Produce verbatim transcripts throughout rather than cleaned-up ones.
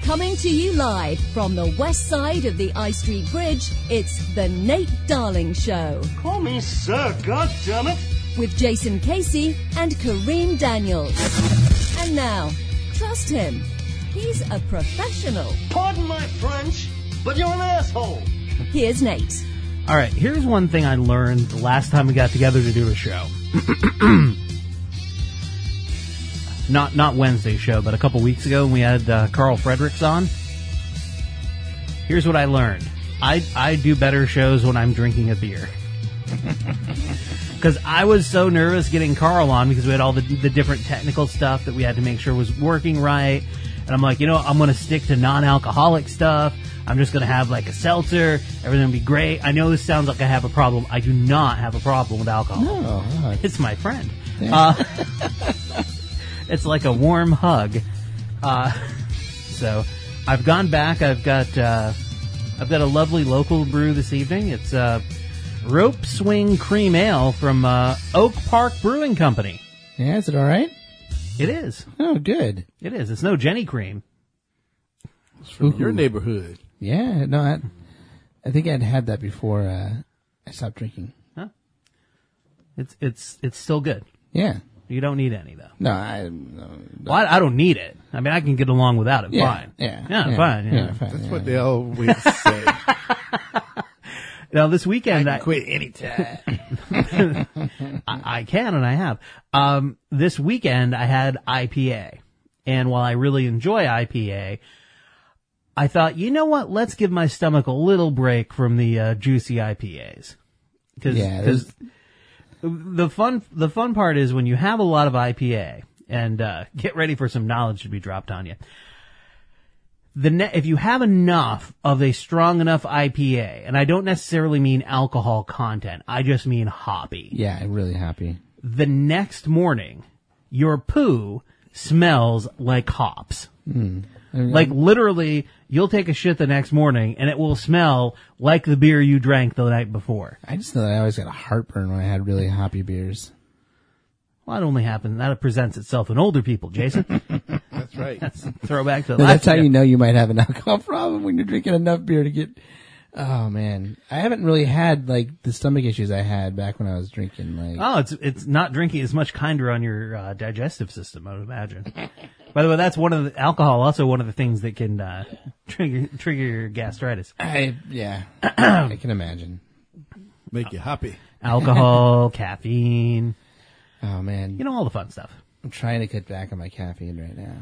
Coming to you live from the west side of the I Street Bridge, it's the Nate Darling Show. Call me sir, goddammit. With Jason Casey and Kareem Daniels. And now, trust him. He's a professional. Pardon my French, but you're an asshole. Here's Nate. All right, here's one thing I learned the last time we got together to do a show. not not Wednesday's show, but a couple weeks ago when we had uh, Carl Fredericks on. Here's what I learned. I, I do better shows when I'm drinking a beer. Because I was so nervous getting Carl on because we had all the, the different technical stuff that we had to make sure was working right. And I'm like, you know, I'm going to stick to non-alcoholic stuff. I'm just going to have like a seltzer. Everything will be great. I know this sounds like I have a problem. I do not have a problem with alcohol. No. no. It's my friend. Yeah. Uh, it's like a warm hug. Uh, so I've gone back. I've got uh, I've got a lovely local brew this evening. It's uh, Rope Swing Cream Ale from uh, Oak Park Brewing Company. Yeah, is it all right? It is. Oh, good. It is. It's no Jenny Cream. It's from Ooh. your neighborhood. Yeah, no, I, I think I'd had that before uh, I stopped drinking. Huh? It's it's it's still good. Yeah. You don't need any though. No, I. No, well, I, I don't need it. I mean, I can get along without it. Yeah, Fine. Yeah. Yeah. Yeah. Fine. Yeah. yeah fine, That's yeah, what yeah. they always say. Now this weekend, I I, can quit anytime. I, I can and I have. Um, this weekend I had I P A, and while I really enjoy I P A, I thought, you know what? Let's give my stomach a little break from the uh, juicy I P As. Because Yeah, the fun the fun part is when you have a lot of I P A, and uh, get ready for some knowledge to be dropped on you. The ne- if you have enough of a strong enough I P A, and I don't necessarily mean alcohol content, I just mean hoppy. Yeah, I'm really happy. The next morning, your poo smells like hops. Mm. Like literally, you'll take a shit the next morning and it will smell like the beer you drank the night before. I just know that I always got a heartburn when I had really hoppy beers. Well, that only happens, that presents itself in older people, Jason. That's right. That's a throwback to No, last that's how year. you know you might have an alcohol problem, when you're drinking enough beer to get. Oh man, I haven't really had like the stomach issues I had back when I was drinking. Like, Oh, it's it's not drinking as much kinder on your uh, digestive system, I would imagine. By the way, that's one of the alcohol. Also, one of the things that can uh, trigger trigger your gastritis. I yeah, I can imagine. Make you happy. Alcohol, caffeine, Oh man, you know, all the fun stuff. I'm trying to cut back on my caffeine right now.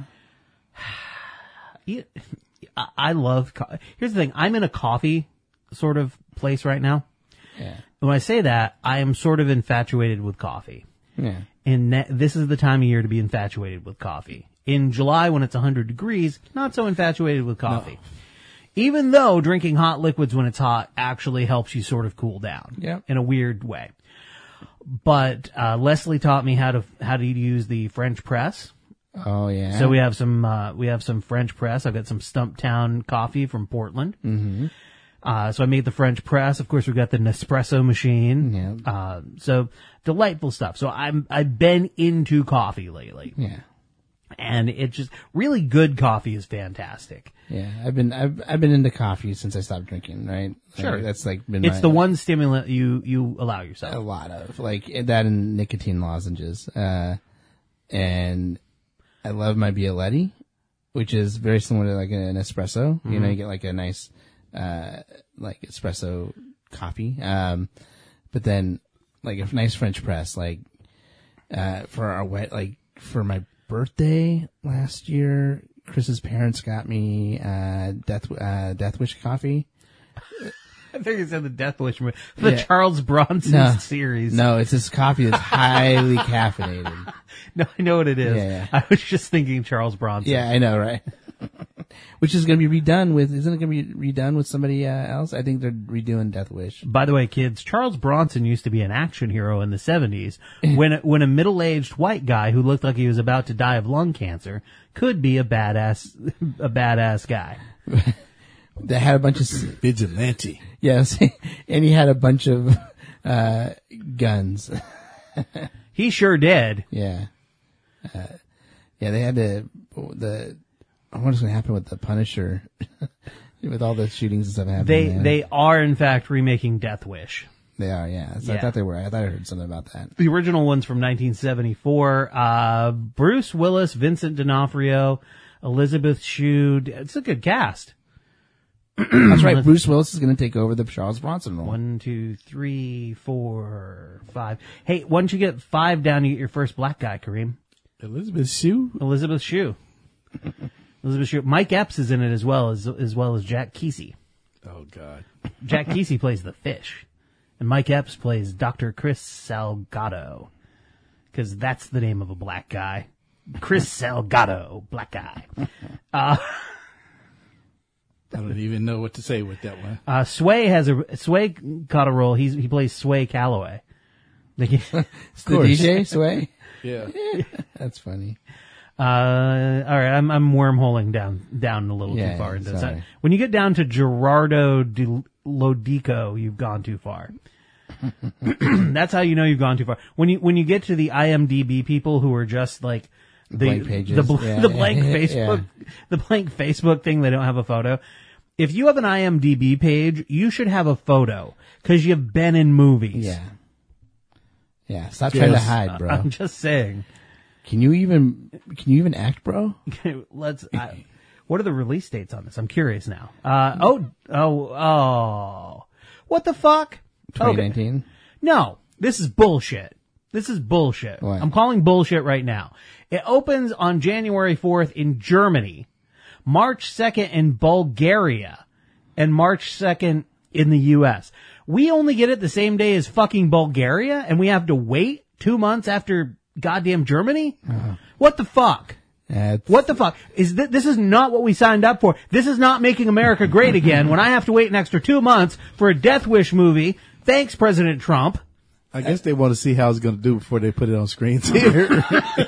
You, I I love. Co- Here's the thing: I'm in a coffee sort of place right now. Yeah, When I say that, I am sort of infatuated with coffee. yeah, And ne- this is the time of year to be infatuated with coffee. In July, when it's one hundred degrees, not so infatuated with coffee. No. Even though drinking hot liquids when it's hot actually helps you sort of cool down. Yep. In a weird way. But uh, Leslie taught me how to how to use the French press. Oh yeah. So we have some uh, we have some French press. I've got some Stumptown coffee from Portland. Mm-hmm. Uh, so I made the French press. Of course, we've got the Nespresso machine. Yeah. Uh, so delightful stuff. So I'm, I've been into coffee lately. Yeah. And it just, really good coffee is fantastic. Yeah. I've been I've I've been into coffee since I stopped drinking. Right. Sure. Like, that's like been. It's my, the one stimulant you, you allow a yourself. lot of like that and nicotine lozenges. Uh, and I love my Bialetti, which is very similar to like an espresso. Mm-hmm. You know, you get like a nice, uh, like espresso coffee. Um, but then like a nice French press, like, uh, for our wet, like for my birthday last year, Chris's parents got me, uh, Death, uh, Death Wish coffee. I think you said the Death Wish, the yeah. Charles Bronson no, series. No, it's this coffee that's highly caffeinated. No, I know what it is. Yeah, yeah. I was just thinking Charles Bronson. Yeah, I know, right? Which is going to be redone with, isn't it going to be redone with somebody uh, else? I think they're redoing Death Wish. By the way, kids, Charles Bronson used to be an action hero in the seventies when, when a middle-aged white guy who looked like he was about to die of lung cancer could be a badass, a badass guy. They had a bunch of... Vigilante. Yes, and he had a bunch of uh, guns. He sure did. Yeah. Uh, yeah, they had the, the what's going to happen with the Punisher, with all the shootings and stuff happening. They there. they are in fact remaking Death Wish. They are, yeah. So Yeah. I thought they were. I thought I heard something about that. The original one's from nineteen seventy-four. Uh, Bruce Willis, Vincent D'Onofrio, Elizabeth Shue. It's a good cast. That's right. Bruce Willis is going to take over the Charles Bronson role. One, two, three, four, five. Hey, once you get five down, you get your first black guy, Kareem. Elizabeth Shue? Elizabeth Shue. Elizabeth Shue. Mike Epps is in it as well as as well as Jack Kesey. Oh, God. Jack Kesey plays the fish, and Mike Epps plays Doctor Chris Salgado, because that's the name of a black guy. Chris Salgado, black guy. Uh, I don't even know what to say with that one. uh, Sway has a Sway caught a role. He's he plays Sway Calloway. Like, The D J Sway. Yeah. That's funny. Uh, all right, I'm I'm wormholing down down a little Yeah, too far into this. sorry. When you get down to Gerardo Di Lodico, you've gone too far. That's how you know you've gone too far. When you when you get to the I M D B people who are just like the Blank pages. the, bl- Yeah, the yeah, blank yeah, Facebook the blank Facebook thing, they don't have a photo. If you have an I M D B page, you should have a photo because you've been in movies. Yeah. Yeah. Stop trying to Yes. hide, bro. I'm just saying. Can you even? Can you even act, bro? Let's. I, what are the release dates on this? I'm curious now. Uh, oh, oh, oh. What the fuck? twenty Okay. nineteen. No, this is bullshit. This is bullshit. What? I'm calling bullshit right now. It opens on January fourth in Germany, March second in Bulgaria, and March second in the U S. We only get it the same day as fucking Bulgaria, and we have to wait two months after goddamn Germany? Uh-huh. What the fuck? Yeah, it's- What the fuck? Is th- this is not what we signed up for. This is not making America great again when I have to wait an extra two months for a Death Wish movie. Thanks, President Trump. I guess they want to see how it's going to do before they put it on screens here.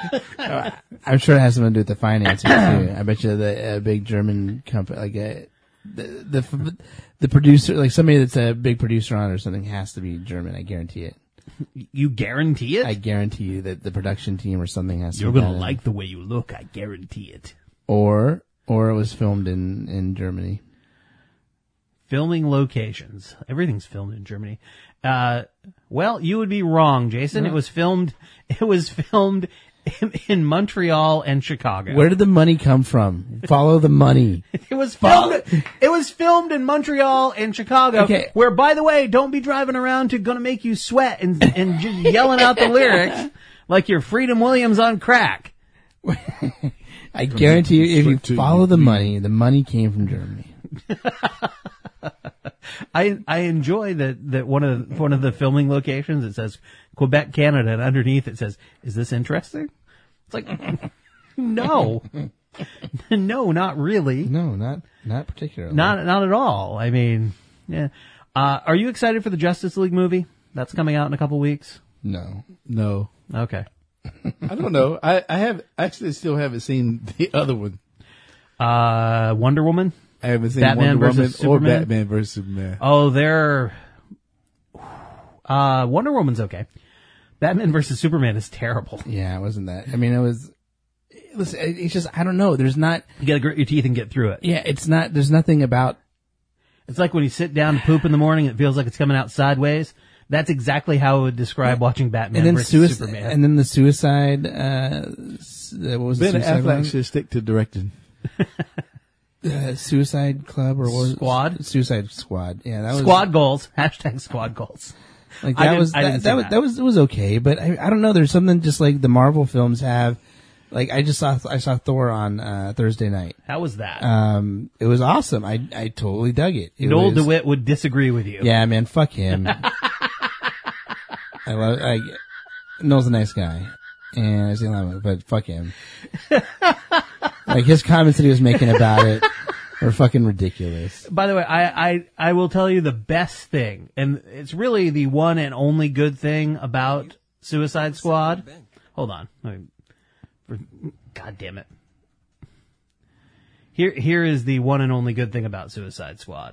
I'm sure it has something to do with the financing too. I bet you the a big German company, like a, the the the producer, like somebody that's a big producer on it or something, has to be German. I guarantee it. You guarantee it? I guarantee you that the production team or something has to. You're be gonna done. like the way you look. I guarantee it. or or it was filmed in in Germany. Filming locations. Everything's filmed in Germany. Uh, well, you would be wrong, Jason. It was filmed. It was filmed in, in Montreal and Chicago. Where did the money come from? Follow the money. It was filmed. It was filmed in Montreal and Chicago. Okay. Where, by the way, don't be driving around to "Gonna Make You Sweat" and and just yelling out the lyrics like you're Freedom Williams on crack. I guarantee you, if you Straight to follow the you. money, the money came from Germany. I I enjoy that that one of one of the filming locations, it says Quebec, Canada, and underneath it says, "Is this interesting?" It's like, no, no, not really, No, not not particularly. not not at all. I mean, yeah. Uh, are you excited for the Justice League movie that's coming out in a couple weeks? no. No. Okay. I don't know. I, I have actually still haven't seen the other one. Uh, Wonder Woman. I haven't seen Batman Wonder Woman versus or Superman? Batman versus Superman. Oh, they're. Uh, Wonder Woman's okay. Batman versus Superman is terrible. Yeah, it wasn't that. I mean, it was. Listen, it- it's just I don't know. There's not. You gotta grit your teeth and get through it. Yeah, it's not. There's nothing about. It's like when you sit down to poop in the morning, it feels like it's coming out sideways. That's exactly how I would describe watching Batman And then versus suicide. Superman. And then the suicide. Uh, s- uh, what was it? Ben Suicide, Affleck one? should stick to directing. Uh, suicide Club or what was it? Squad? Suicide Squad. Yeah, that was Squad goals. Hashtag squad goals. Like I that didn't- was I that, didn't that see was that. that was it was okay, but I I don't know. There's something just like the Marvel films have. Like I just saw I saw Thor on uh, Thursday night. How was that? Um, it was awesome. I I totally dug it. it Noel was, DeWitt would disagree with you. Yeah, man, fuck him. I love. I, Noel's a nice guy, and I see him, but fuck him. Like his comments that he was making about it were fucking ridiculous. By the way, I, I, I will tell you the best thing, and it's really the one and only good thing about Suicide Squad. Hold on. Let me- for- God damn it. Here, here is the one and only good thing about Suicide Squad.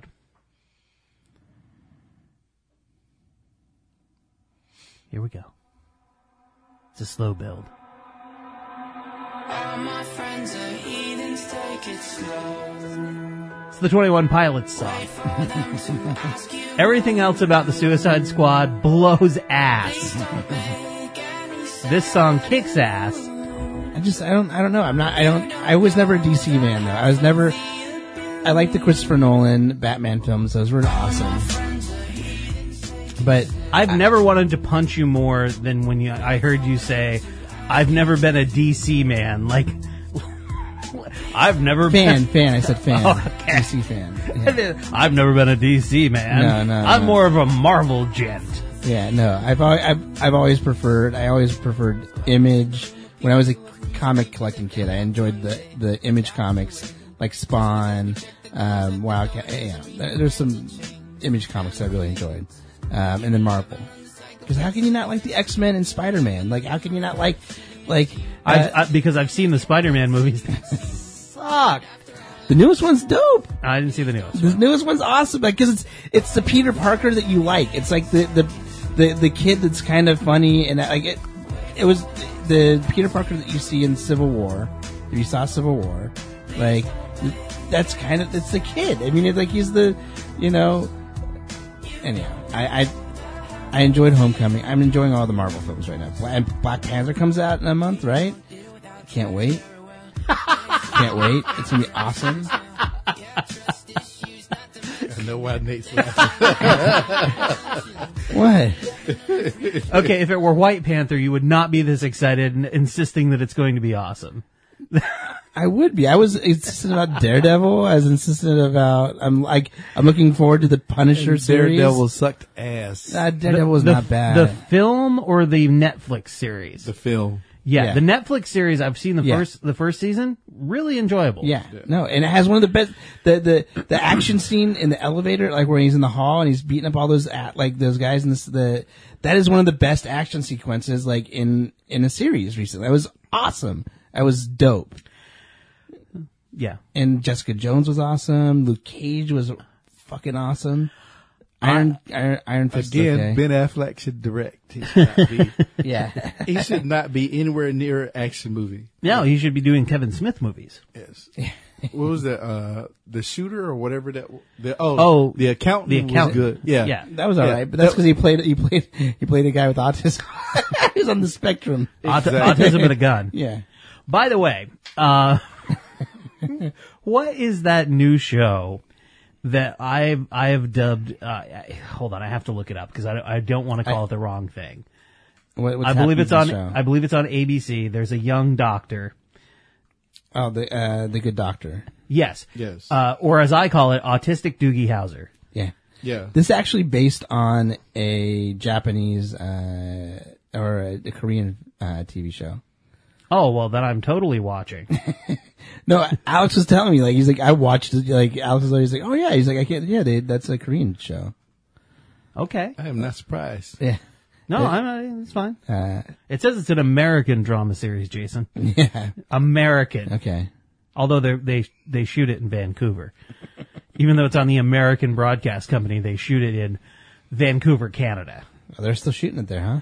Here we go. It's a slow build. It's the twenty-one Pilots song. Everything else about the Suicide Squad blows ass. This song kicks ass. I just, I don't, I don't know. I'm not, I don't, I was never a D C man though. I was never, I like the Christopher Nolan Batman films. Those were awesome. But I've I, never wanted to punch you more than when you, I heard you say, I've never been a D C man. Like, I've never fan, been... fan, I said fan. Oh, okay. D C fan. Yeah. I've never been a D C man. No, no, I'm no. more of a Marvel gent. Yeah, no, I've, always, I've, I've always preferred, I always preferred Image. When I was a comic collecting kid, I enjoyed the, the Image comics, like Spawn, um, Wildcat, yeah, there's some Image comics I really enjoyed. Um, and then Marvel. Because how can you not like the X-Men and Spider-Man? Like, how can you not like, like, uh, I've, I, because I've seen the Spider-Man movies. They suck. the newest one's dope. I didn't see the newest. The newest one's awesome because it's it's the Peter Parker that you like. It's like the the the, the kid that's kind of funny and like it. It was the Peter Parker that you see in Civil War. If you saw Civil War, like that's kind of it's the kid. I mean, it's like he's the, you know. Anyhow, I, I I enjoyed Homecoming. I'm enjoying all the Marvel films right now. And Black Panther comes out in a month, right? Can't wait. Can't wait. It's gonna be awesome. I know why Nate's laughing. What? Okay, if it were White Panther, you would not be this excited and insisting that it's going to be awesome. I would be. I was insistent about Daredevil. I was insistent about. I'm like. I'm looking forward to the Punisher And series. Daredevil sucked ass. Uh, Daredevil was the, not bad. The film or the Netflix series? The film. Yeah, Yeah. the Netflix series. I've seen the Yeah. first the first season. Really enjoyable. yeah, no, and it has one of the best. The the the action scene in the elevator, like where he's in the hall and he's beating up all those at like those guys in this. The that is one of the best action sequences like in in a series recently. That was awesome. That was dope. yeah. And Jessica Jones was awesome. Luke Cage was fucking awesome. Iron Iron, Iron Fist. Again, okay. Ben Affleck should direct. He should not be, Yeah. he should not be anywhere near an action movie. No, he should be doing Kevin Smith movies. Yes. What was that? Uh, the Shooter or whatever that. The, oh, Oh, the accountant. The Accountant. was good. Yeah. Yeah. That was all Yeah. right, but that's because he played he played he played a guy with autism. He was on the spectrum. Aut- Exactly. Autism and a gun. Yeah. By the way, uh, what is that new show that I've I have dubbed? Uh, hold on, I have to look it up because I, I don't want to call I- it the wrong thing. What, what's I believe happening it's to on. the show? I believe it's on A B C. There's a young doctor. Oh, the uh, the Good Doctor. Yes. Yes. Uh, or as I call it, autistic Doogie Howser. Yeah. Yeah. This is actually based on a Japanese uh, or a, a Korean uh, T V show. Oh well, then I'm totally watching. No, Alex was telling me like he's like I watched it, like Alex was always like oh yeah he's like I can't yeah they, that's a Korean show. Okay. I am not surprised. Yeah. No, I'm. It's fine. Uh, It says it's an American drama series, Jason. yeah. American. Okay. Although they they they shoot it in Vancouver, even though it's on the American Broadcast Company, they shoot it in Vancouver, Canada. Oh, they're still shooting it there, huh?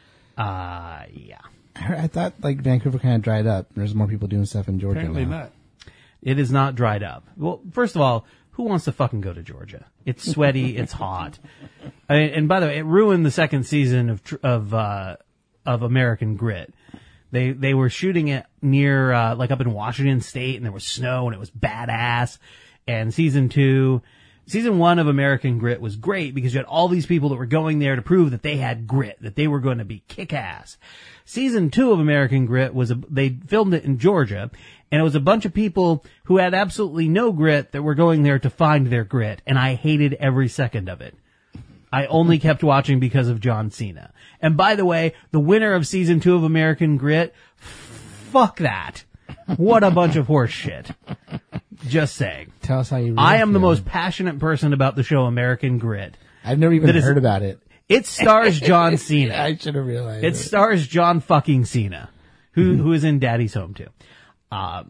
Uh yeah. I, heard, I thought like Vancouver kind of dried up. There's more people doing stuff in Georgia Apparently now. not. It is not dried up. Well, first of all, who wants to fucking go to Georgia? It's sweaty. It's hot. I mean, and by the way, it ruined the second season of tr- of uh, of American Grit. They they were shooting it near uh, like up in Washington State, and there was snow, and it was badass. And season two, season one of American Grit was great because you had all these people that were going there to prove that they had grit, that they were going to be kick-ass. Season two of American Grit was a, they filmed it in Georgia, and it was a bunch of people who had absolutely no grit that were going there to find their grit, and I hated every second of it. I only kept watching because of John Cena. And by the way, the winner of season two of American Grit, fuck that. What a bunch of horse shit. Just saying. Tell us how you. Really I am the feel. most passionate person about the show American Grit. I've never even that is- heard about it. It stars John Cena. I should have realized. It stars John fucking Cena, who who is in Daddy's Home too. Um,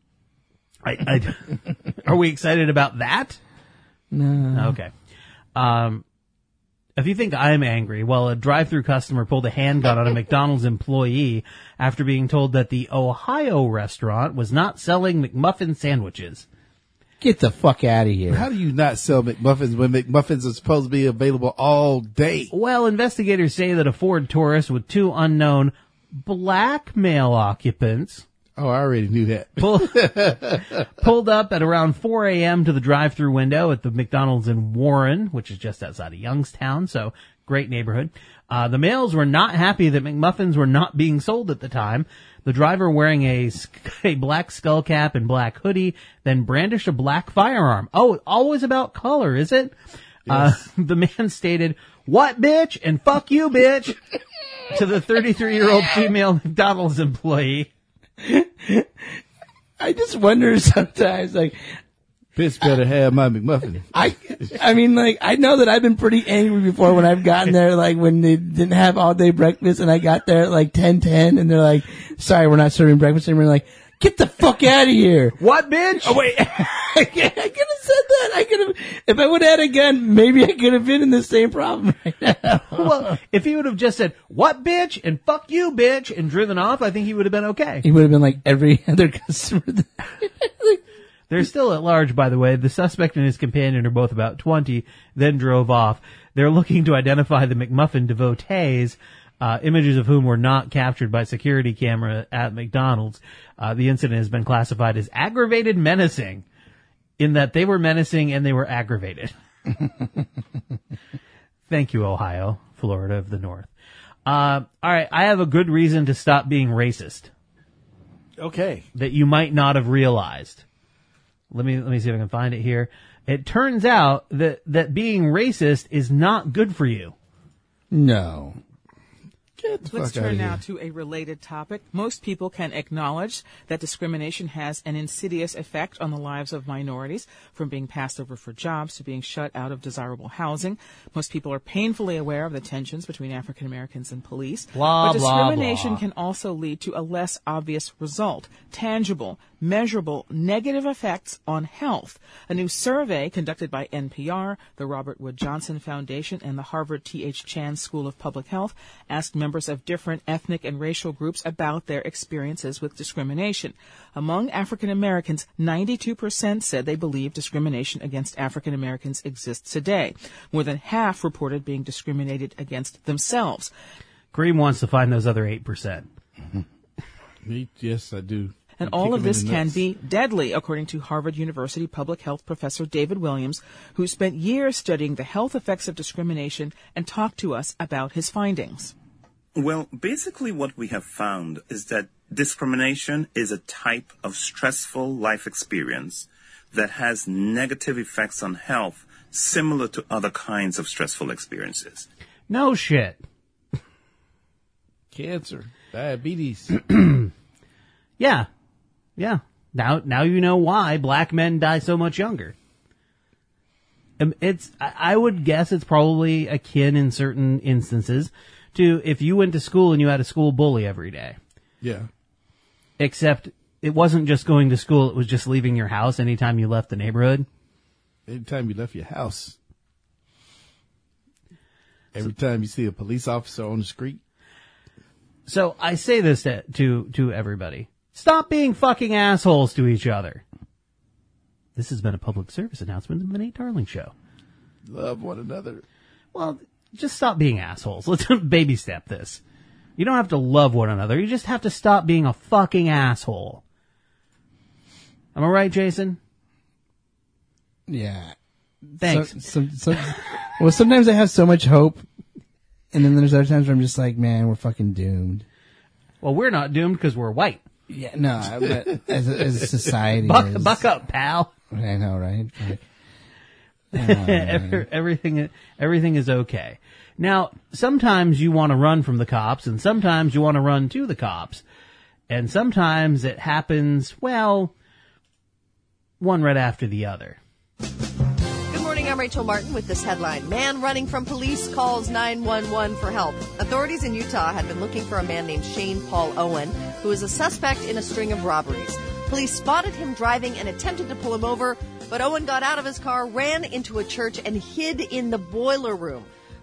I, I, are we excited about that? No. Okay. Um, If you think I'm angry, well, a drive-thru customer pulled a handgun on a McDonald's employee after being told that the Ohio restaurant was not selling McMuffin sandwiches. Get the fuck out of here. How do you not sell McMuffins when McMuffins are supposed to be available all day? Well, investigators say that a Ford Taurus with two unknown black male occupants Oh, I already knew that. pulled, pulled up at around four a.m. to the drive-thru window at the McDonald's in Warren, which is just outside of Youngstown, so great neighborhood. Uh, the males were not happy that McMuffins were not being sold at the time. The driver, wearing a, a black skull cap and black hoodie, then brandished a black firearm. Oh, always about color, is it? Yes. Uh, the man stated, "What, bitch?" and "Fuck you, bitch," to the thirty-three-year-old female McDonald's employee. I just wonder sometimes, like, Bitch better have my McMuffin. I, I mean, like, I know that I've been pretty angry before when I've gotten there, like, when they didn't have all day breakfast and I got there at like ten ten and they're like, "Sorry, we're not serving breakfast." And we're like, "Get the fuck out of here." What, bitch? Oh, wait. I could have said that. I could have, if I would have had a gun, maybe I could have been in the same problem right now. Well, if he would have just said, "What, bitch?" and "Fuck you, bitch," and driven off, I think he would have been okay. He would have been like every other customer. They're still at large, by the way. The suspect and his companion are both about twenty, then drove off. They're looking to identify the McMuffin devotees, uh, images of whom were not captured by security camera at McDonald's. Uh, the incident has been classified as aggravated menacing, in that they were menacing and they were aggravated. Thank you, Ohio, Florida of the North. Uh, all right, I have a good reason to stop being racist Okay. that you might not have realized. Let me let me see if I can find it here. It turns out that that being racist is not good for you. No. Get the Let's fuck turn outta now here. to a related topic. Most people can acknowledge that discrimination has an insidious effect on the lives of minorities, from being passed over for jobs to being shut out of desirable housing. Most people are painfully aware of the tensions between African Americans and police. Blah, but blah, discrimination blah. can also lead to a less obvious result, tangible, measurable negative effects on health. A new survey conducted by N P R, the Robert Wood Johnson Foundation, and the Harvard T H Chan School of Public Health asked members of different ethnic and racial groups about their experiences with discrimination. Among African Americans, ninety-two percent said they believe discrimination against African Americans exists today. More than half reported being discriminated against themselves. Kareem wants to find those other eight percent. Me, yes, I do. And You all kick of 'em in this the can nuts. be deadly, according to Harvard University public health professor David Williams, who spent years studying the health effects of discrimination and talked to us about his findings. Well, basically what we have found is that discrimination is a type of stressful life experience that has negative effects on health similar to other kinds of stressful experiences. No shit. Cancer, diabetes. Yeah. Yeah. Now, now you know why black men die so much younger. Um, It's, I I would guess it's probably akin in certain instances to if you went to school and you had a school bully every day. Yeah. Except it wasn't just going to school, it was just leaving your house anytime you left the neighborhood. Anytime you left your house. Every time you see a police officer on the street. So I say this to, to, to everybody. Stop being fucking assholes to each other. This has been a public service announcement of the Nate Darling Show. Love one another. Well, just stop being assholes. Let's baby step this. You don't have to love one another. You just have to stop being a fucking asshole. Am I right, Jason? Yeah. Thanks. So, some, some, well, sometimes I have so much hope, and then there's other times where I'm just like, man, we're fucking doomed. Well, we're not doomed because we're white. Yeah, no, but as a, as a society, Buck, is, buck up, pal. I know, right? Like, Every, everything, everything is okay. Now, sometimes you want to run from the cops, and sometimes you want to run to the cops, and sometimes it happens, well, one right after the other. Good morning, I'm Rachel Martin with this headline. Man running from police calls nine one one for help. Authorities in Utah had been looking for a man named Shane Paul Owen, who is a suspect in a string of robberies. Police spotted him driving and attempted to pull him over, but Owen got out of his car, ran into a church, and hid in the boiler room.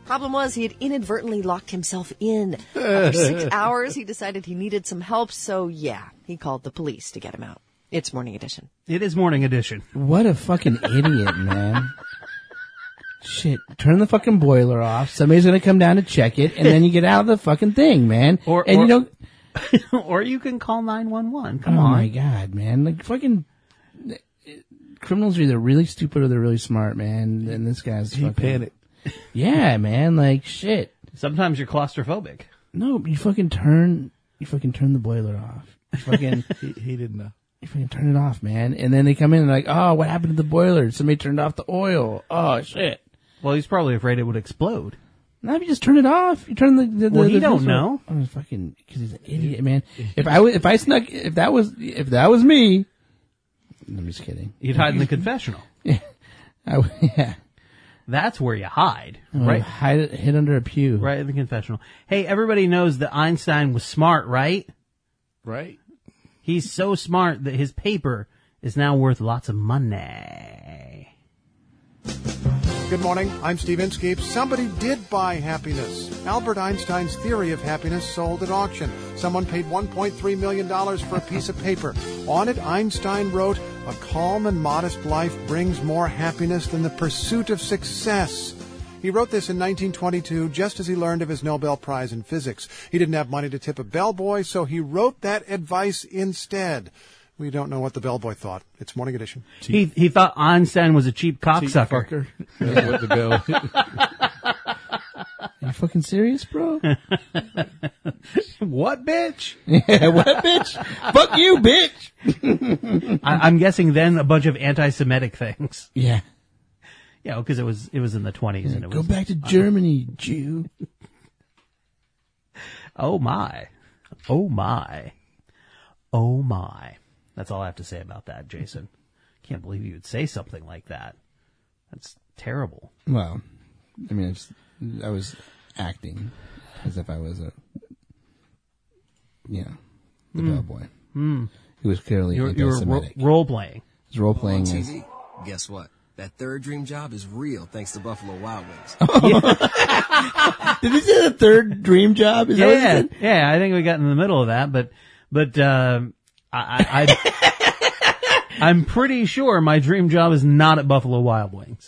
Problem was, he had inadvertently locked himself in. After six hours, he decided he needed some help, so yeah, he called the police to get him out. It's Morning Edition. It is Morning Edition. What a fucking idiot, man. Shit, turn the fucking boiler off. Somebody's gonna come down to check it, and then you get out of the fucking thing, man. Or, and or, you don't. or you can call nine one one. Come oh on. my god, man! Like fucking criminals are either really stupid or they're really smart, man. And this guy's He fucking panicked. Yeah, man. Like shit. Sometimes you're claustrophobic. No, you fucking turn. You fucking turn the boiler off. You fucking. He, he didn't know. You fucking turn it off, man. And then they come in and like, oh, what happened to the boiler? Somebody turned off the oil. Oh shit. Well, he's probably afraid it would explode. No, you just turn it off. You turn the. the, the Well, he the don't visual- know. Oh, fucking, because he's an idiot, man. If I was, if I snuck, if that was, if that was me, I'm just kidding. You'd hide in the confessional. Yeah, I, would- yeah. That's where you hide, Oh, right? hide it, hid under a pew. Right in the confessional. Hey, everybody knows that Einstein was smart, right? Right? He's so smart that his paper is now worth lots of money. Good morning. I'm Steve Inskeep. Somebody did buy happiness. Albert Einstein's theory of happiness sold at auction. Someone paid one point three million dollars for a piece of paper. On it, Einstein wrote, "A calm and modest life brings more happiness than the pursuit of success." He wrote this in nineteen twenty-two, just as he learned of his Nobel Prize in physics. He didn't have money to tip a bellboy, so he wrote that advice instead. We don't know what the bellboy thought. It's Morning Edition. He he thought Einstein was a cheap cocksucker. Fucker. That's what the bell. Are you fucking serious, bro? What, bitch? Yeah, what, bitch? Fuck you, bitch. I, I'm guessing then a bunch of anti-Semitic things. Yeah. Yeah, because it was it was in the twenties and it Go was. back to Germany, Jew. Oh my, oh my, oh my. That's all I have to say about that, Jason. Can't believe you would say something like that. That's terrible. Well, I mean, I, just, I was acting as if I was a, you know, the Mm. bellboy. Mm. He was clearly You were, you were ro- anti-Semitic. role playing. He was role playing On T as. V, guess what? That third dream job is real thanks to Buffalo Wild Wings. Did he say the third dream job? Is that what he Yeah, said? yeah. I think we got in the middle of that, but but um, I, I, I I'm pretty sure my dream job is not at Buffalo Wild Wings.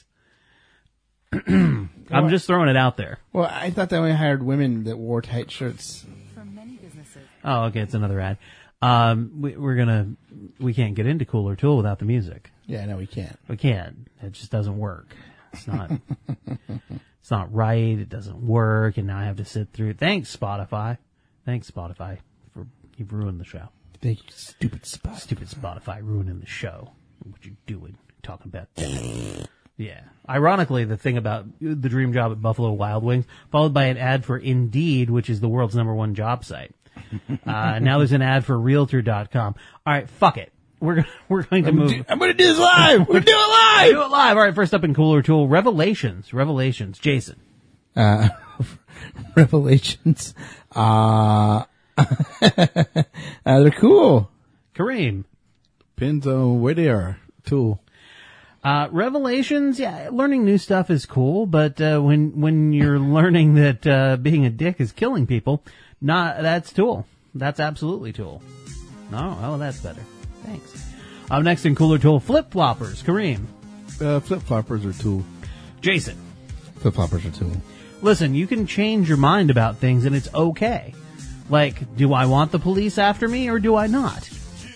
I'm just throwing it out there. Well, I thought they only hired women that wore tight shirts. Oh, okay, it's another ad. Um, we, we're gonna we can't get into Cooler Tool without the music. Yeah, no, we can't. We can't. It just doesn't work. It's not. It's not right. It doesn't work, and now I have to sit through. Thanks, Spotify. Thanks, Spotify, for you've ruined the show. Thank you, stupid Spotify. Stupid Spotify ruining the show. What you doing? Talking about that. Yeah. Ironically, the thing about the dream job at Buffalo Wild Wings, followed by an ad for Indeed, which is the world's number one job site. Uh, now there's an ad for Realtor dot com. All right, fuck it. We're gonna, we're going to I'm move. do- I'm gonna do this live. We're gonna do it live. Do it live. All right, first up in Cooler Tool, Revelations. Revelations. Jason. Uh, Revelations. Uh, uh, they're cool. Kareem. Depends on where they are. Tool. Uh, Revelations, yeah, learning new stuff is cool, but, uh, when, when you're learning that, uh, being a dick is killing people, not, that's Tool. That's absolutely Tool. No, oh, that's better. Thanks. Up next in Cooler Tool, Flip Floppers. Kareem. Uh, flip floppers are tool. Jason. Flip floppers are tool. Listen, you can change your mind about things and it's okay. Like, do I want the police after me or do I not?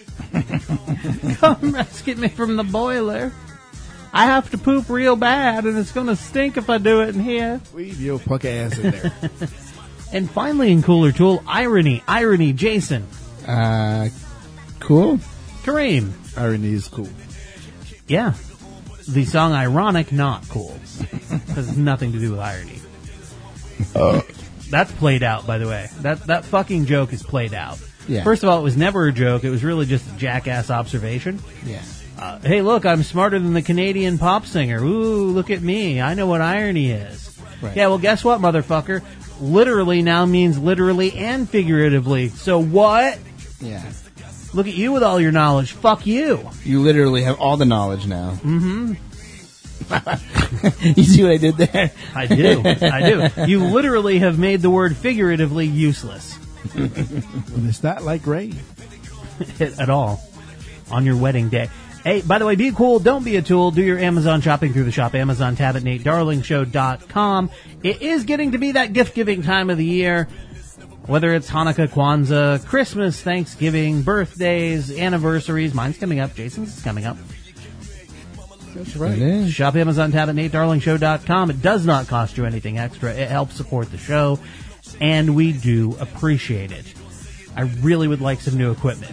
Come rescue me from the boiler. I have to poop real bad and it's gonna stink if I do it in here. Leave your punk ass in there. And finally in Cooler Tool, Irony. Irony, Jason. Uh, cool. Kareem. Irony is cool. Yeah. The song Ironic, not cool. Has nothing to do with irony. Oh. That's played out, by the way. That that fucking joke is played out. Yeah. First of all, it was never a joke. It was really just a jackass observation. Yeah. Uh, hey, look, I'm smarter than the Canadian pop singer. Ooh, look at me. I know what irony is. Right. Yeah, well, guess what, motherfucker? Literally now means literally and figuratively. So what? Yeah. Look at you with all your knowledge. Fuck you. You literally have all the knowledge now. Mm-hmm. You see what I did there? I do. I do. You literally have made the word figuratively useless. And it's not like rain. At all. On your wedding day. Hey, by the way, be cool, don't be a tool. Do your Amazon shopping through the shop Amazon tab at Nate Darling Show dot com. It is getting to be that gift-giving time of the year. Whether it's Hanukkah, Kwanzaa, Christmas, Thanksgiving, birthdays, anniversaries. Mine's coming up. Jason's is coming up. That's right. Shop Amazon tab at Nate Darling Show dot com. It does not cost you anything extra. It helps support the show, and we do appreciate it. I really would like some new equipment.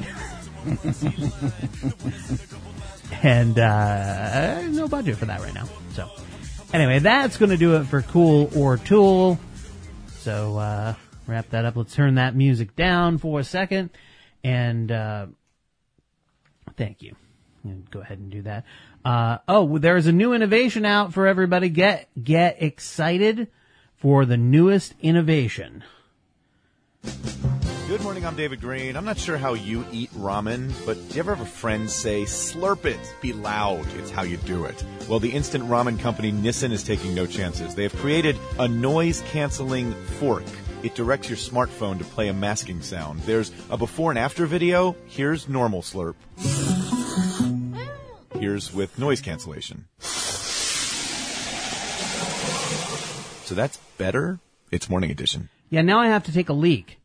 And uh, no budget for that right now. So anyway, that's going to do it for Cool or Tool. So uh, wrap that up. Let's turn that music down for a second. And uh, thank you. Go ahead and do that. Uh, oh, there's a new innovation out for everybody. Get get excited for the newest innovation. Good morning, I'm David Green. I'm not sure how you eat ramen, but do you ever have a friend say, slurp it, be loud, it's how you do it? Well, the instant ramen company Nissin is taking no chances. They have created a noise-canceling fork. It directs your smartphone to play a masking sound. There's a before and after video. Here's normal slurp. Here's with noise cancellation. So that's better? It's morning edition. Yeah, now I have to take a leak.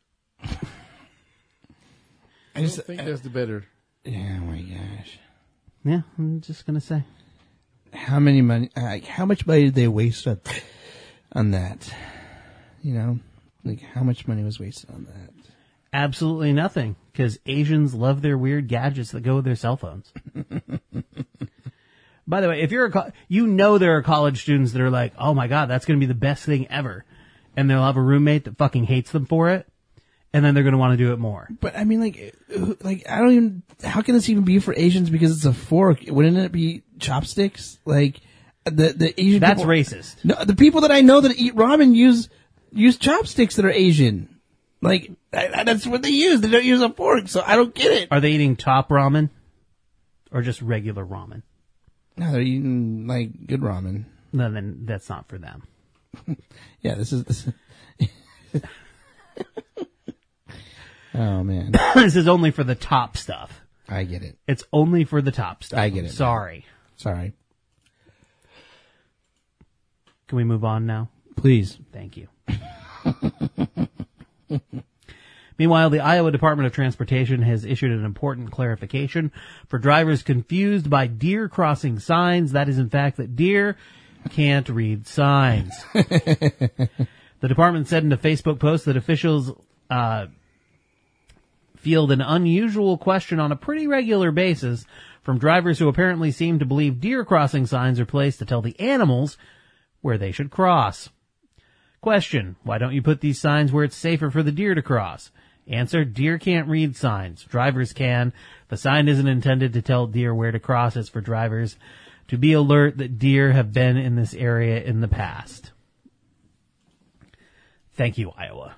I just think that's the better. Yeah, oh my gosh. Yeah, I'm just going to say. How many money, like, how much money did they waste on, on that? You know, like, how much money was wasted on that? Absolutely nothing, because Asians love their weird gadgets that go with their cell phones. By the way, if you're a, co- you know there are college students that are like, oh my God, that's going to be the best thing ever. And they'll have a roommate that fucking hates them for it. And then they're going to want to do it more. But I mean, like, like I don't even. How can this even be for Asians? Because it's a fork. Wouldn't it be chopsticks? Like the the Asian. That's people, racist. No, the people that I know that eat ramen use use chopsticks that are Asian. Like I, I, that's what they use. They don't use a fork, so I don't get it. Are they eating top ramen, or just regular ramen? No, they're eating like good ramen. No, then that's not for them. Yeah, this is this. Is Oh, man. This is only for the top stuff. I get it. It's only for the top stuff. I get it. Sorry. Sorry. Can we move on now? Please. Thank you. Meanwhile, the Iowa Department of Transportation has issued an important clarification for drivers confused by deer crossing signs. That is, in fact, that deer can't read signs. The department said in a Facebook post that officials uh field an unusual question on a pretty regular basis from drivers who apparently seem to believe deer crossing signs are placed to tell the animals where they should cross. Question: why don't you put these signs where it's safer for the deer to cross? Answer: deer can't read signs. Drivers can. The sign isn't intended to tell deer where to cross. It's for drivers to be alert that deer have been in this area in the past. Thank you, Iowa.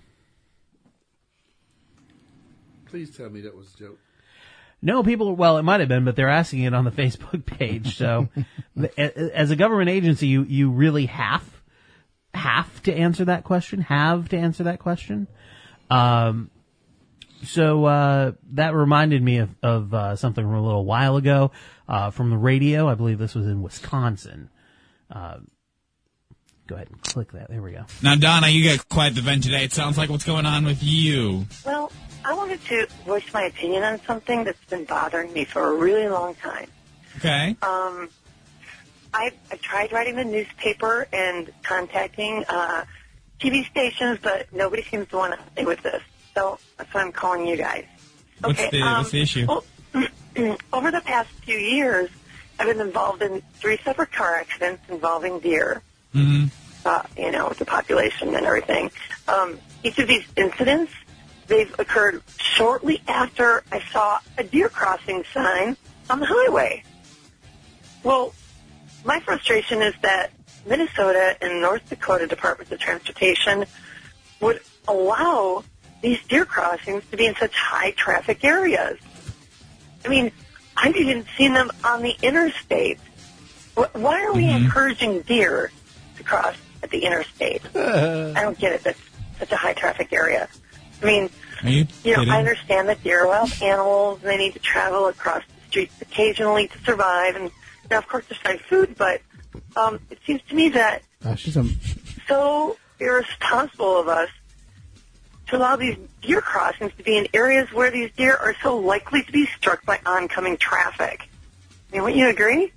Please tell me that was a joke. No, people, well, it might have been, but they're asking it on the Facebook page. So as a government agency, you, you really have, have to answer that question, have to answer that question. Um, so, uh, that reminded me of, of, uh, something from a little while ago, uh, from the radio. I believe this was in Wisconsin. Uh, go ahead and click that. There we go. Now, Donna, you got quite the vent today. It sounds like what's going on with you. Well, I wanted to voice my opinion on something that's been bothering me for a really long time. Okay. Um, I, I tried writing the newspaper and contacting uh, T V stations, but nobody seems to want to stay with this. So that's why I'm calling you guys. What's, okay, the, um, what's the issue? Well, over the past few years, I've been involved in three separate car accidents involving deer. Mm-hmm. Uh, you know, with the population and everything. Um, each of these incidents, they've occurred shortly after I saw a deer crossing sign on the highway. Well, my frustration is that Minnesota and North Dakota Departments of Transportation would allow these deer crossings to be in such high traffic areas. I mean, I've even seen them on the interstate. Wh- Why are we mm-hmm. encouraging deer to cross at the interstate? I don't get it. That's such a high traffic area. I mean, you, you know, I understand that deer are wild animals and they need to travel across the streets occasionally to survive, and now, of course, to find food. But um, it seems to me that oh, she's a... so irresponsible of us to allow these deer crossings to be in areas where these deer are so likely to be struck by oncoming traffic. I mean, wouldn't you agree?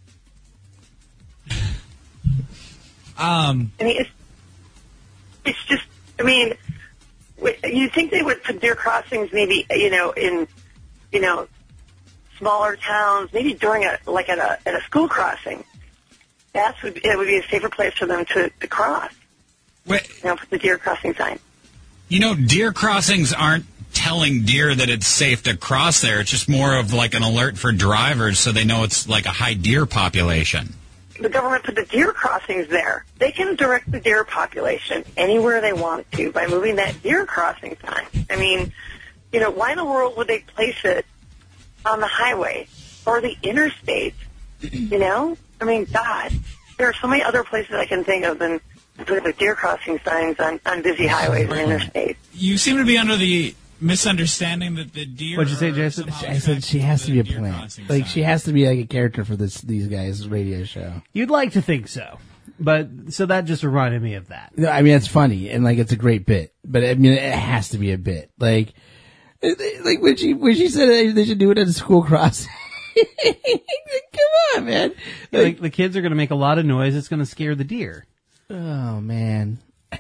Um, I mean, it's, it's just, I mean, you think they would put deer crossings maybe, you know, in, you know, smaller towns, maybe during a, like at a, at a school crossing. That would, it would be a safer place for them to, to cross. Wait. You know, put the deer crossing sign. You know, deer crossings aren't telling deer that it's safe to cross there. It's just more of like an alert for drivers so they know it's like a high deer population. The government put the deer crossings there. They can direct the deer population anywhere they want to by moving that deer crossing sign. I mean, you know, why in the world would they place it on the highway or the interstate? You know? I mean, God, there are so many other places I can think of than putting the deer crossing signs on, on busy highways and interstates. You seem to be under the misunderstanding that the deer... What'd you say, Jason? I said she has to be a plant. Like, she has to be like a character for this these guys' radio show. You'd like to think so. But, so that just reminded me of that. No, I mean, it's funny, and like, it's a great bit. But, I mean, it has to be a bit. Like, like when she, when she said they should do it at a school crossing. Come on, man. Like, the kids are going to make a lot of noise. It's going to scare the deer. Oh, man.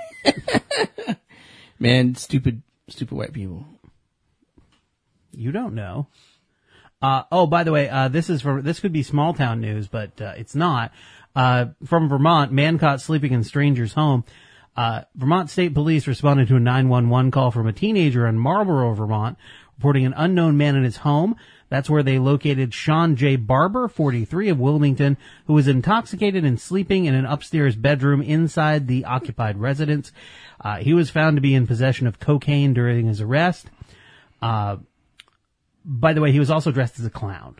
Man, stupid, stupid white people. You don't know. Uh, oh, by the way, uh, this is for, this could be small town news, but, uh, it's not. Uh, from Vermont, man caught sleeping in stranger's home. Uh, Vermont State Police responded to a nine one one call from a teenager in Marlborough, Vermont, reporting an unknown man in his home. That's where they located Sean J. Barber, forty-three, of Wilmington, who was intoxicated and sleeping in an upstairs bedroom inside the occupied residence. Uh, he was found to be in possession of cocaine during his arrest. Uh, by the way, he was also dressed as a clown.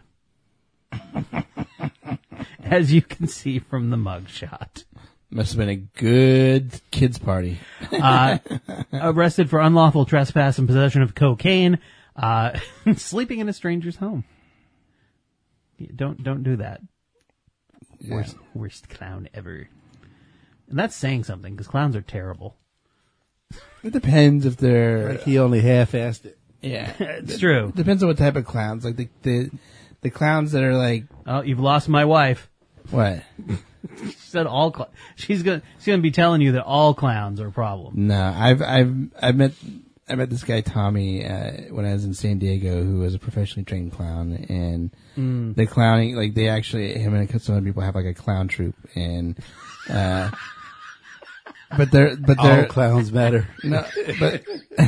As you can see from the mugshot. Must have been a good kids' party. uh, arrested for unlawful trespass and possession of cocaine. Uh, sleeping in a stranger's home. Don't, don't do that. Yeah. Worst, worst clown ever. And that's saying something, because clowns are terrible. It depends if they're... Like he only half-assed it. Yeah, it's true. It depends on what type of clowns. Like the, the, the clowns that are like... Oh, you've lost my wife. What? She said all cl- she's gonna, she's gonna be telling you that all clowns are a problem. No, I've, I've, I've met... I met this guy, Tommy, uh, when I was in San Diego, who was a professionally trained clown, and mm. the clowning, like, they actually, him and some other people have, like, a clown troupe, and, uh, but they're, but they're... All clowns matter. No, but,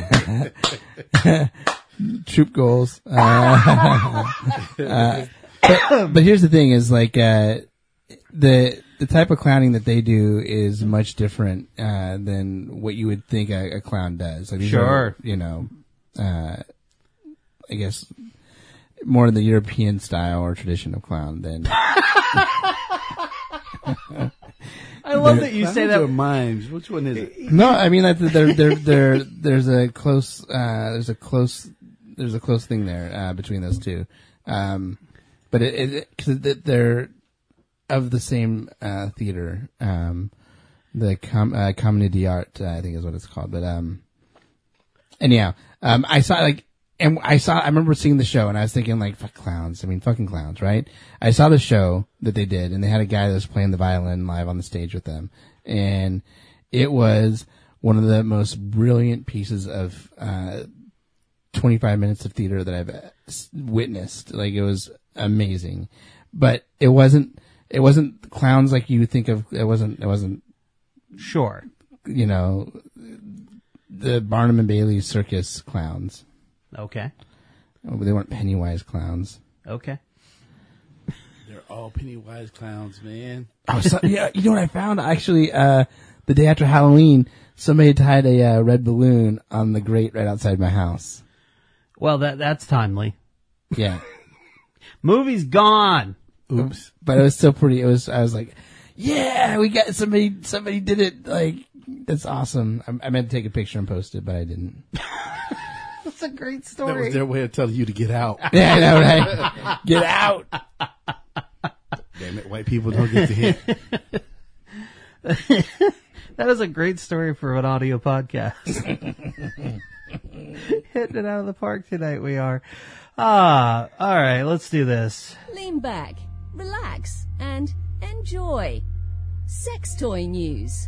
troop goals. Uh, uh, but, but here's the thing is, like, uh, the, the type of clowning that they do is much different uh, than what you would think a, a clown does. Like, these sure. Are, you know, uh, I guess more the European style or tradition of clown than. I love that you say that. Or mimes. Which one is it? No, I mean that there, there, there, there's a close, uh, there's a close, there's a close thing there uh, between those two. Um, but it, it, cause they're of the same uh, theater, um, the com- uh, Comedy d'Art, uh, I think is what it's called. But um, anyhow, um, I saw like, and I saw, I remember seeing the show, and I was thinking like, fuck clowns. I mean, fucking clowns, right? I saw the show that they did, and they had a guy that was playing the violin live on the stage with them, and it was one of the most brilliant pieces of uh, twenty-five minutes of theater that I've witnessed. Like, it was amazing, but it wasn't. It wasn't clowns like you think of. It wasn't. It wasn't. Sure. You know, the Barnum and Bailey circus clowns. Okay. Oh, but they weren't Pennywise clowns. Okay. They're all Pennywise clowns, man. Oh, so, yeah. You know what I found? Actually, uh, the day after Halloween, somebody tied a uh, red balloon on the grate right outside my house. Well, that that's timely. Yeah. Movie's gone. Oops. But it was still pretty. It was. I was like, yeah, we got somebody. Somebody did it. Like, that's awesome. I, I meant to take a picture and post it, but I didn't. That's a great That story. was their way of telling you to get out. Yeah, I know, right? Get out. Damn it, white people don't get the hint. That is a great story for an audio podcast. Hitting it out of the park tonight, we are. Ah, all right, let's do this. Lean back, relax, and enjoy. Sex toy news.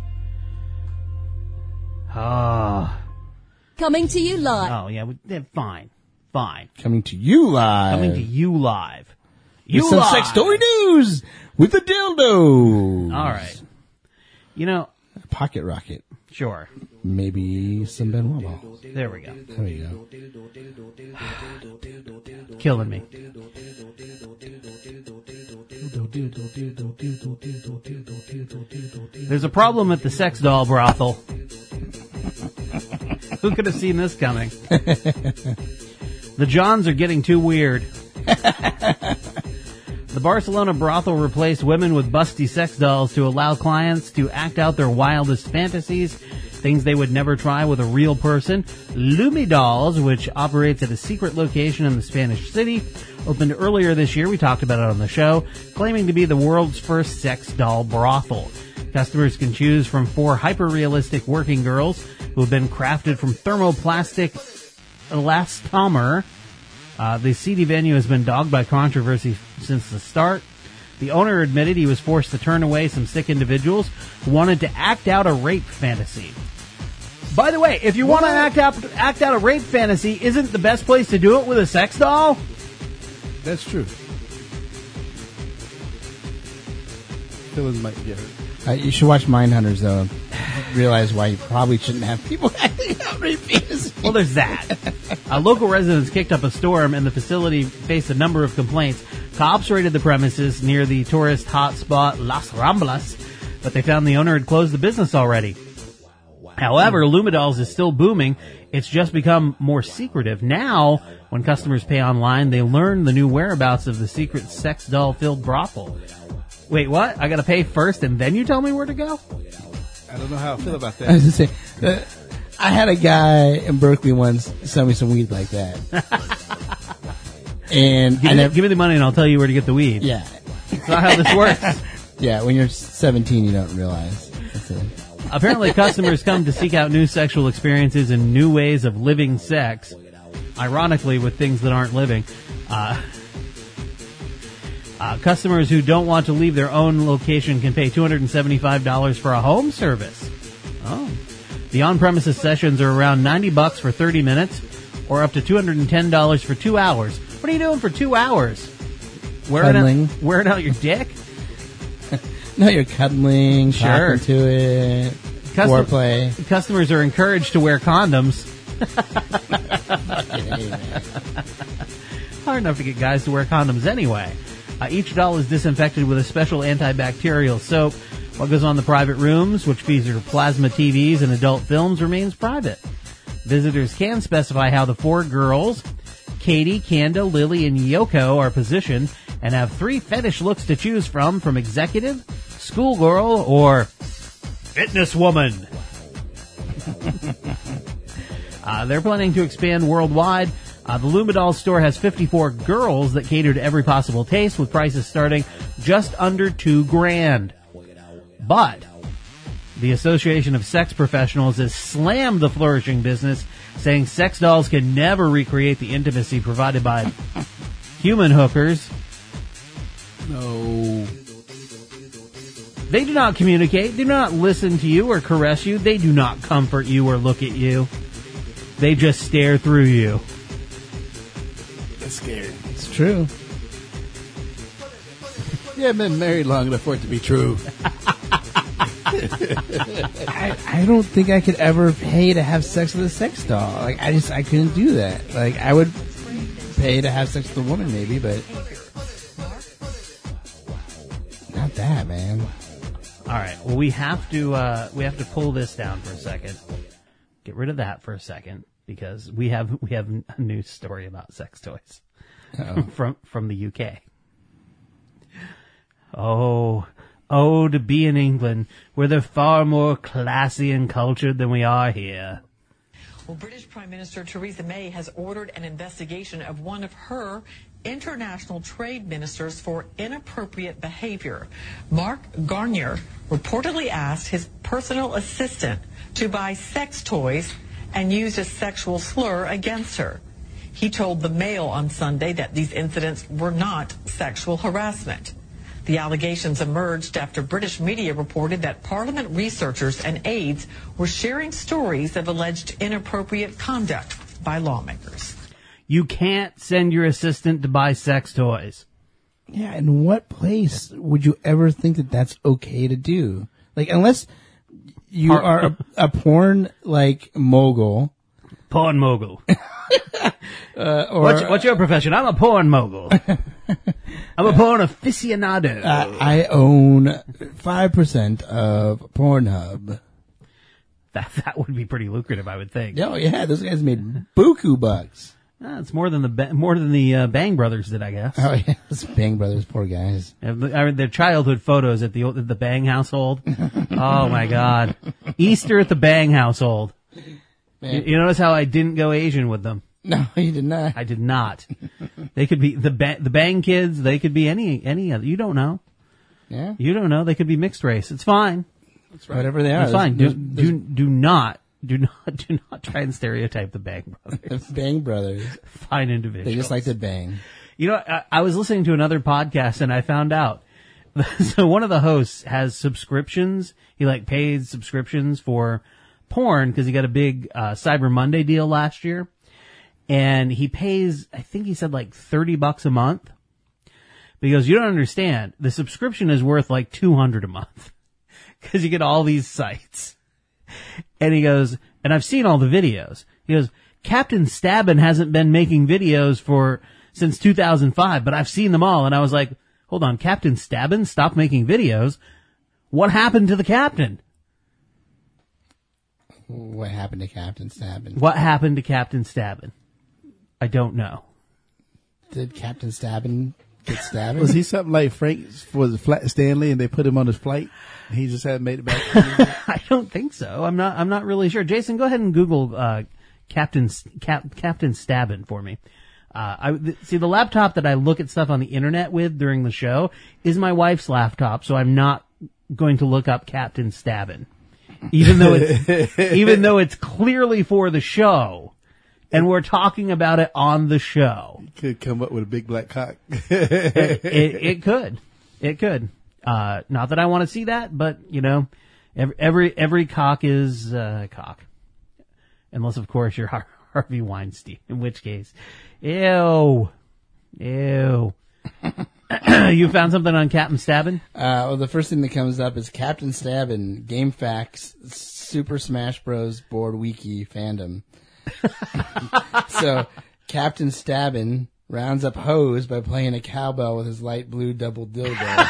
Ah. Coming to you live. Oh, yeah, we, yeah, fine. Fine. Coming to you live. Coming to you live. You With some live. sex toy news with the dildo. All right. You know. A pocket rocket. Sure. Maybe some Benoit ball. There we go. There we go. Killing me. There's a problem at the sex doll brothel. Who could have seen this coming? The Johns are getting too weird. The Barcelona brothel replaced women with busty sex dolls to allow clients to act out their wildest fantasies, things they would never try with a real person. Lumi Dolls, which operates at a secret location in the Spanish city, opened earlier this year. We talked about it on the show, claiming to be the world's first sex doll brothel. Customers can choose from four hyper-realistic working girls who have been crafted from thermoplastic elastomer. Uh, the seedy venue has been dogged by controversy since the start. The owner admitted he was forced to turn away some sick individuals who wanted to act out a rape fantasy. By the way, if you want to act out act out a rape fantasy, isn't the best place to do it with a sex doll? That's true. Feelings might get hurt. Uh, you should watch Mindhunters, though. Realize why you probably shouldn't have people acting out rape fantasies. Well, there's that. Uh, local residents kicked up a storm, and the facility faced a number of complaints. Cops raided the premises near the tourist hotspot Las Ramblas, but they found the owner had closed the business already. However, Lumidolls is still booming. It's just become more secretive. Now, when customers pay online, they learn the new whereabouts of the secret sex doll-filled brothel. Wait, what? I gotta pay first and then you tell me where to go? I don't know how I feel about that. I was gonna say, uh, I had a guy in Berkeley once sell me some weed like that. And give, I me, never, give me the money and I'll tell you where to get the weed. Yeah. That's not how this works. Yeah, when you're seventeen, you don't realize. That's it. Apparently, customers come to seek out new sexual experiences and new ways of living sex. Ironically, with things that aren't living. Uh, uh, customers who don't want to leave their own location can pay two hundred seventy-five dollars for a home service. Oh. The on-premises sessions are around ninety bucks for thirty minutes, or up to two hundred ten dollars for two hours. What are you doing for two hours? Wearing Cuddling. out, wearing out your dick? No, you're cuddling, Sure. talking to it, Custom- foreplay. Customers are encouraged to wear condoms. Hard enough to get guys to wear condoms anyway. Uh, each doll is disinfected with a special antibacterial soap. What goes on in the private rooms, which feature plasma T Vs and adult films, remains private. Visitors can specify how the four girls, Katie, Kanda, Lily, and Yoko, are positioned and have three fetish looks to choose from, from executive, schoolgirl, or fitness woman. uh, they're planning to expand worldwide. Uh, the Lumidoll store has fifty-four girls that cater to every possible taste, with prices starting just under two grand. But the Association of Sex Professionals has slammed the flourishing business, saying sex dolls can never recreate the intimacy provided by human hookers. No. They do not communicate, do not listen to you or caress you. They do not comfort you or look at you. They just stare through you. That's scary. It's true. Yeah, I've been married long enough for it to be true. I, I don't think I could ever pay to have sex with a sex doll. Like, I just, I couldn't do that. Like, I would pay to have sex with a woman maybe, but not that, man. All right. Well, we have to uh, we have to pull this down for a second. Get rid of that for a second, because we have we have a news story about sex toys Uh-oh. from from the U K. Oh, oh, to be in England, where they're far more classy and cultured than we are here. Well, British Prime Minister Theresa May has ordered an investigation of one of her international trade ministers for inappropriate behavior. Mark Garnier reportedly asked his personal assistant to buy sex toys and used a sexual slur against her. He told the Mail on Sunday that these incidents were not sexual harassment. The allegations emerged after British media reported that Parliament researchers and aides were sharing stories of alleged inappropriate conduct by lawmakers. You can't send your assistant to buy sex toys. Yeah, in what place would you ever think that that's okay to do? Like, unless you Par- are a, a porn, like, mogul. Porn mogul. uh, or, what's, what's your profession? I'm a porn mogul. I'm a porn aficionado. Uh, I own five percent of Pornhub. That that would be pretty lucrative, I would think. Oh, yeah, those guys made buku bucks. Uh, it's more than the ba- more than the uh, Bang Brothers did, I guess. Oh yeah, those Bang Brothers, poor guys. I mean, their childhood photos at the at the Bang household. Oh my God, Easter at the Bang household. You, you notice how I didn't go Asian with them? No, you did not. I did not. They could be the ba- the Bang kids. They could be any any other. You don't know. Yeah. You don't know. They could be mixed race. It's fine. That's right. Whatever they are. It's fine. There's, Do, there's, do do not do not do not try and stereotype the Bang Brothers. The Bang Brothers. Fine individuals. They just like to bang. You know, I, I was listening to another podcast and I found out. So one of the hosts has subscriptions. He like pays subscriptions for porn because he got a big uh, Cyber Monday deal last year. And he pays, I think he said like thirty bucks a month. Because you don't understand, the subscription is worth like two hundred a month. Because you get all these sites. And he goes, and I've seen all the videos. He goes, Captain Stabbin hasn't been making videos for, since two thousand five, but I've seen them all. And I was like, hold on, Captain Stabbin stopped making videos? What happened to the captain? What happened to Captain Stabbin? What happened to Captain Stabbin? I don't know. Did Captain Stabbin get stabbed? Was he something like Frank was Flat Stanley and they put him on his flight? He just hadn't made it back. I don't think so. I'm not. I'm not really sure. Jason, go ahead and Google uh, Captain Cap, Captain Stabbin for me. Uh, I th- see the laptop that I look at stuff on the internet with during the show is my wife's laptop, so I'm not going to look up Captain Stabbin, even though it's even though it's clearly for the show. And we're talking about it on the show. Could come up with a big black cock. it, it, it could. It could. Uh, not that I want to see that, but, you know, every every, every cock is uh, cock. Unless, of course, you're Har- Harvey Weinstein, in which case, ew. Ew. You found something on Captain Stabbin? Uh, well, the first thing that comes up is Captain Stabbin, GameFAQs, Super Smash Bros. Board Wiki fandom. So, Captain Stabbin rounds up hoes by playing a cowbell with his light blue double dildo.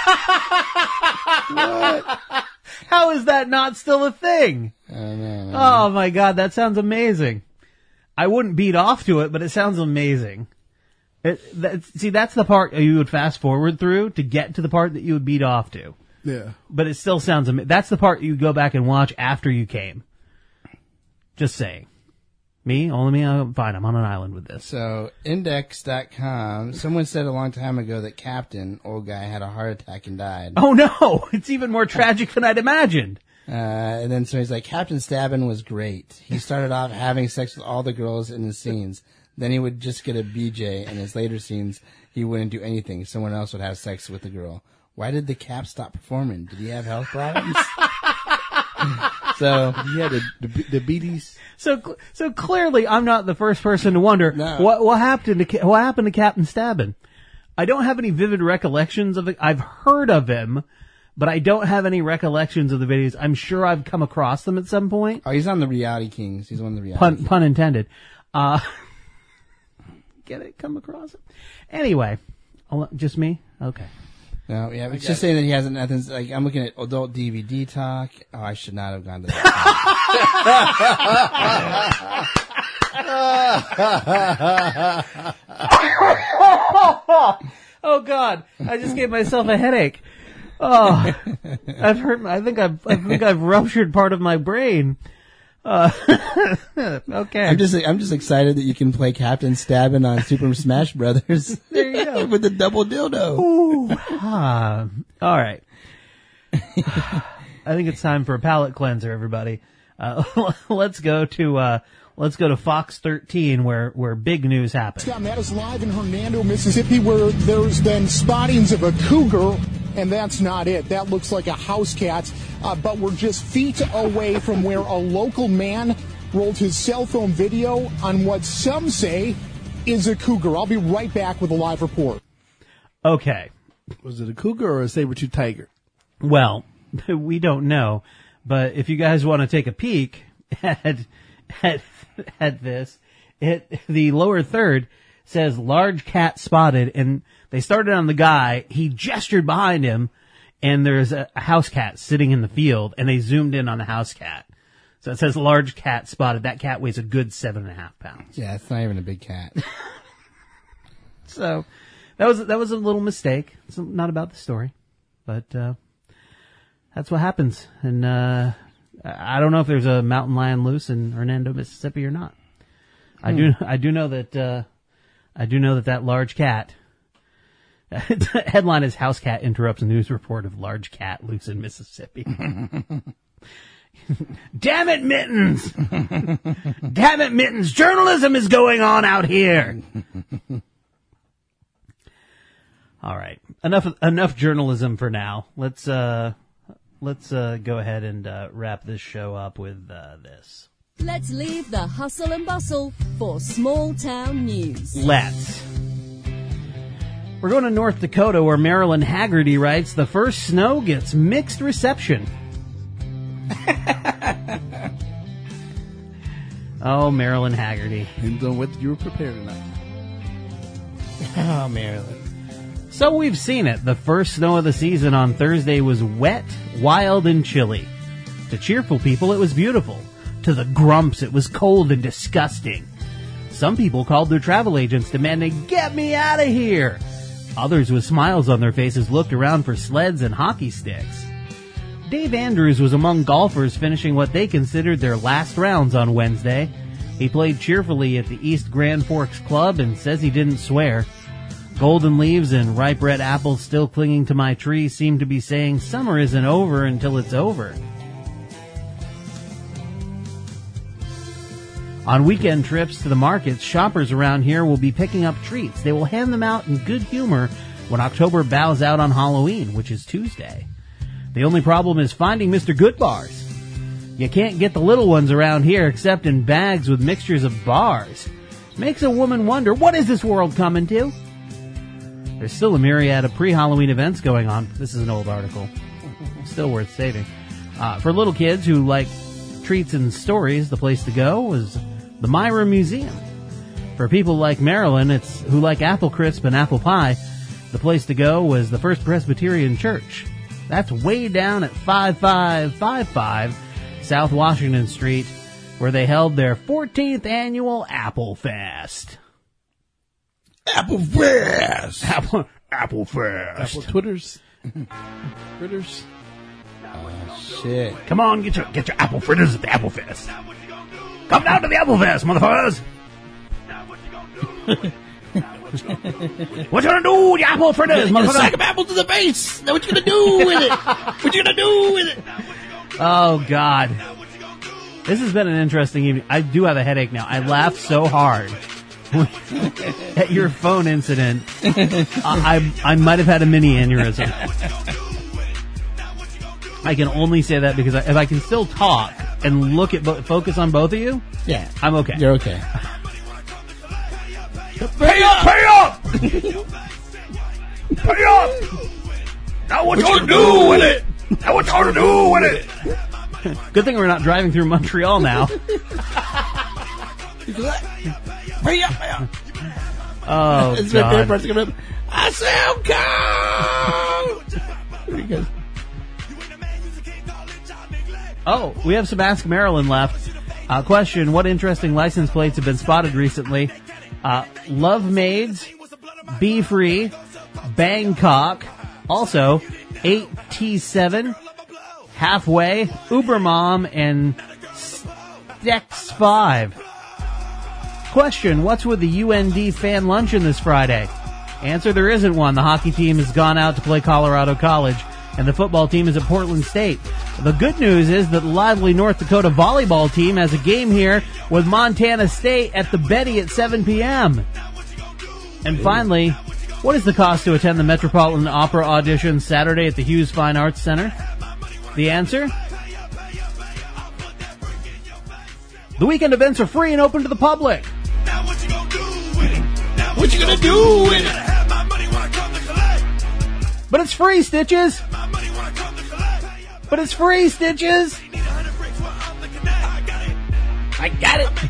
What? How is that not still a thing? I don't know. Oh my God, that sounds amazing. I wouldn't beat off to it, but it sounds amazing. It, that, see, that's the part you would fast forward through to get to the part that you would beat off to. Yeah. But it still sounds amazing. That's the part you go back and watch after you came. Just saying. Me? Only me? I'm fine. I'm on an island with this. So, index dot com, someone said a long time ago that Captain, old guy, had a heart attack and died. Oh no! It's even more tragic than I'd imagined. Uh, and then somebody's like, Captain Stabbin was great. He started off having sex with all the girls in his scenes. Then he would just get a B J, and his later scenes, he wouldn't do anything. Someone else would have sex with the girl. Why did the Cap stop performing? Did he have health problems? So he had the, the, the beaties. So, so clearly, I'm not the first person to wonder No. what what happened to what happened to Captain Stabbin. I don't have any vivid recollections of it. I've heard of him, but I don't have any recollections of the videos. I'm sure I've come across them at some point. Oh, he's on the Reality Kings. He's one of the Reality Pun, Kings. pun intended. Uh, get it? Come across it? Anyway, I'll, just me? Okay. No, yeah, I it's got just it. saying that he hasn't nothing. Like, I'm looking at adult D V D talk. Oh, I should not have gone to that. Oh God! I just gave myself a headache. Oh, I've hurt. My, I think I've. I think I've ruptured part of my brain. Uh, okay. I'm just. I'm just excited that you can play Captain Stabbin on Super Smash Brothers. There you go with the double dildo. Ooh. Ah. All right. I think it's time for a palate cleanser, everybody. Uh, let's go to. Uh, Let's go to Fox thirteen, where, where big news happened. Scott, that is live in Hernando, Mississippi, where there's been spottings of a cougar, and that's not it. That looks like a house cat, uh, but we're just feet away from where a local man rolled his cell phone video on what some say is a cougar. I'll be right back with a live report. Okay. Was it a cougar or a saber-tooth tiger? Well, we don't know, but if you guys want to take a peek at at at this, it the lower third says large cat spotted, and they started on the guy. He gestured behind him, and there's a, a house cat sitting in the field, and they zoomed in on the house cat. So it says large cat spotted. That cat weighs a good seven and a half pounds. Yeah, it's not even a big cat. So that was that was a little mistake. It's not about the story, but uh, that's what happens. And uh, I don't know if there's a mountain lion loose in Hernando, Mississippi, or not. I do. I do know that. Uh, I do know that that large cat. Headline is House Cat interrupts news report of large cat loose in Mississippi. Damn it, Mittens! Damn it, Mittens! Journalism is going on out here. All right, enough enough journalism for now. Let's uh, let's uh, go ahead and uh, wrap this show up with uh, this. Let's leave the hustle and bustle for small town news. Let's. We're going to North Dakota, where Marilyn Haggerty writes, the first snow gets mixed reception. Oh, Marilyn Haggerty. Depends on what you were prepared tonight. Oh, Marilyn. So we've seen it. The first snow of the season on Thursday was wet, wild, and chilly. To cheerful people, it was beautiful. To the grumps, it was cold and disgusting. Some people called their travel agents demanding, "Get me out of here!" Others with smiles on their faces looked around for sleds and hockey sticks. Dave Andrews was among golfers finishing what they considered their last rounds on Wednesday. He played cheerfully at the East Grand Forks Club and says he didn't swear. Golden leaves and ripe red apples still clinging to my tree seem to be saying summer isn't over until it's over. On weekend trips to the markets, shoppers around here will be picking up treats. They will hand them out in good humor when October bows out on Halloween, which is Tuesday. The only problem is finding Mister Goodbars. You can't get the little ones around here except in bags with mixtures of bars. Makes a woman wonder, what is this world coming to? There's still a myriad of pre-Halloween events going on. This is an old article. Still worth saving. Uh, for little kids who like treats and stories, the place to go was the Myra Museum. For people like Marilyn, it's who like apple crisp and apple pie, the place to go was the First Presbyterian Church. That's way down at five five five five South Washington Street, where they held their fourteenth annual Apple Fest. Apple Fest! Apple, Apple Fest. Apple Twitters. Fritters. Shit. Come on, get your get your apple fritters at the Apple Fest. Come down to the Apple Fest, motherfuckers. What you gonna do with your apple fritters, motherfuckers? Sack of apples to the face. Now what you gonna do with it? What you gonna do with it? Oh, God. This has been an interesting evening. I do have a headache now. I laughed so hard at your phone incident. I, I I might have had a mini aneurysm. I can only say that because I, if I can still talk and look at bo- focus on both of you, yeah, I'm okay. You're okay. Pay up! Pay up! Pay up! Now what, what you gonna do with it? Now what you gonna do with it? Good thing we're not driving through Montreal now. Pay up! Pay up! Oh, it's God. My favorite part's coming up. I sound cold! Oh, we have some Ask Marilyn left. Uh, question, what interesting license plates have been spotted recently? Uh, Love Maids, Be Free, Bangkok. Also, eight T seven, Halfway, Ubermom, and Stex five. Question, what's with the U N D fan luncheon this Friday? Answer, there isn't one. The hockey team has gone out to play Colorado College, and the football team is at Portland State. The good news is that the lively North Dakota volleyball team has a game here with Montana State at the Betty at seven p.m. And finally, what is the cost to attend the Metropolitan Opera audition Saturday at the Hughes Fine Arts Center? The answer? The weekend events are free and open to the public. What you gonna do with it? But it's free, Stitches! But it's free, Stitches! I got it!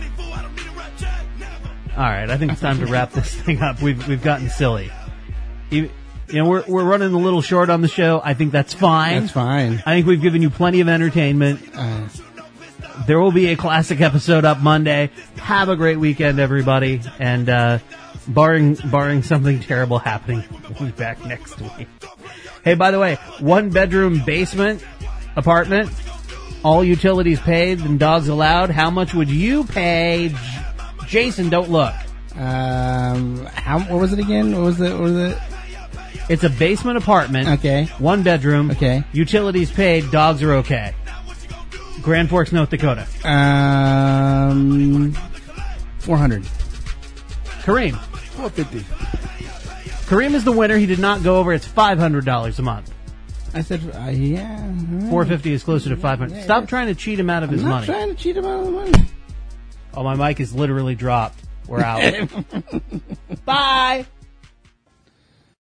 Alright, I think it's time to wrap this thing up. We've we've gotten silly. You, you know, we're we're running a little short on the show. I think that's fine. That's fine. I think we've given you plenty of entertainment. Uh, there will be a classic episode up Monday. Have a great weekend, everybody. And, uh, barring, barring something terrible happening, we'll be back next week. Hey, by the way, one bedroom basement apartment, all utilities paid and dogs allowed. How much would you pay? J- Jason, don't look. Um, how, what was it again? What was the, what was it? It's a basement apartment. Okay. One bedroom. Okay. Utilities paid, dogs are okay. Grand Forks, North Dakota. Um, four hundred. Kareem. four fifty. Kareem is the winner. He did not go over. It's five hundred dollars a month. I said, uh, yeah. four fifty is closer to five hundred. Yeah, Stop yeah. trying to cheat him out of I'm his not money. trying to cheat him out of the money. Oh, my mic is literally dropped. We're out. Bye.